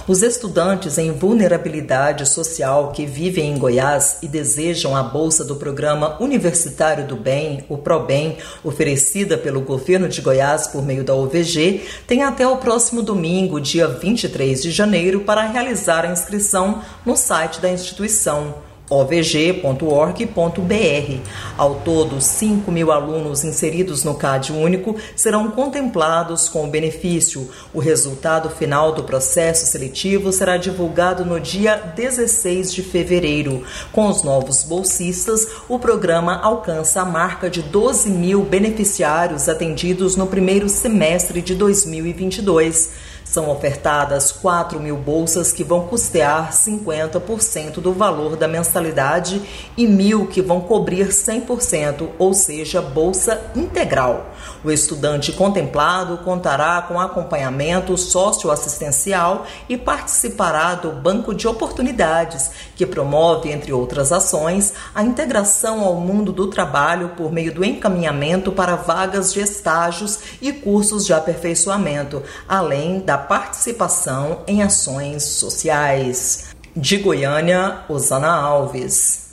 Os estudantes em vulnerabilidade social que vivem em Goiás e desejam a bolsa do Programa Universitário do Bem, o ProBem, oferecida pelo governo de Goiás por meio da OVG, têm até o próximo domingo, dia 23 de janeiro, para realizar a inscrição no site da instituição ovg.org.br. Ao todo, 5.000 alunos inseridos no CAD único serão contemplados com o benefício. O resultado final do processo seletivo será divulgado no dia 16 de fevereiro. Com os novos bolsistas, o programa alcança a marca de 12.000 beneficiários atendidos no primeiro semestre de 2022. São ofertadas 4.000 bolsas que vão custear 50% do valor da mensalidade e 1.000 que vão cobrir 100%, ou seja, bolsa integral. O estudante contemplado contará com acompanhamento socioassistencial e participará do Banco de Oportunidades, que promove, entre outras ações, a integração ao mundo do trabalho por meio do encaminhamento para vagas de estágios e cursos de aperfeiçoamento, além da participação em ações sociais. De Goiânia, Osana Alves.